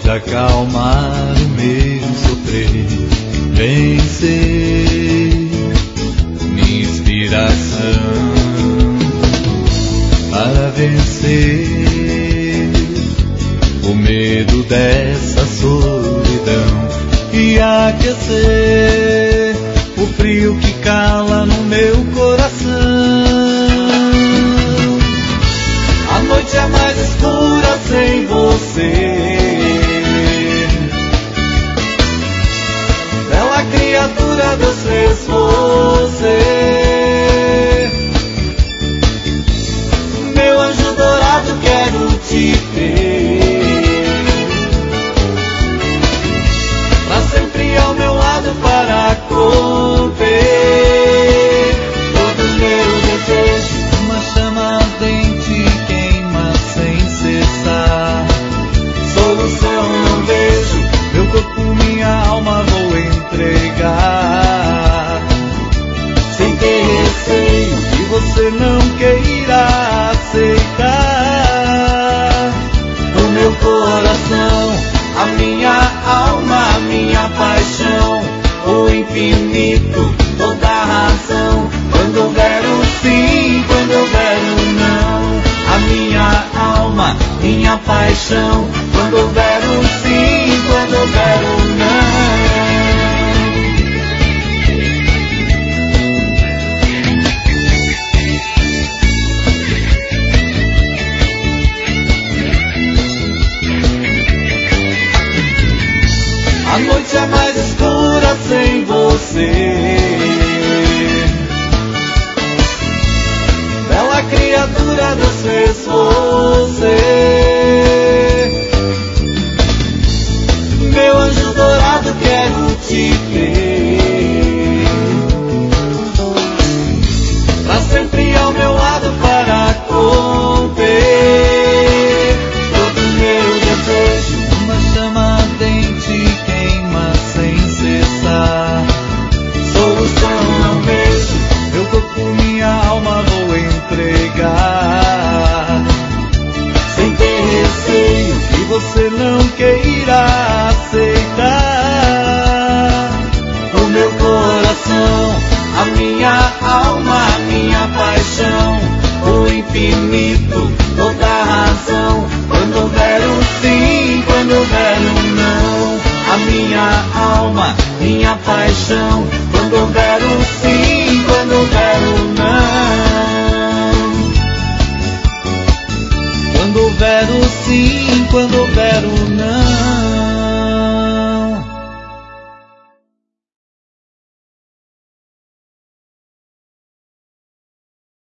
acalmar o meu sofrer. Vem ser minha inspiração para vencer o medo dessa solidão e aquecer o frio que cala no meu coração. A noite é mais escura sem você. Bela criatura, Deus fez você. Meu anjo dourado, quero te ter pra sempre ao meu lado para conter todo o meu desejo. Uma chama ardente queima sem cessar. Solução não vejo, meu corpo, minha alma vou entregar, sem ter receio que você não queira aceitar. O meu coração, a minha alma, a minha paixão, o infinito, toda a razão. Quando houver um sim, quando houver um não, a minha alma, minha paixão. Quando houver um sim, quando houver um não. A noite é mais escura sem você. Bela criatura, Deus fez você. Meu anjo dourado, quero te ter pra sempre ao meu lado para conter todo o meu desejo. Uma chama ardente queima sem cessar. Solução não vejo, meu corpo, minha alma vou entregar, sem ter receio que você não queira aceitar. O meu coração, a minha alma, a minha paixão, o infinito, toda a razão. Quando houver um sim, quando houver um não, a minha alma, minha paixão.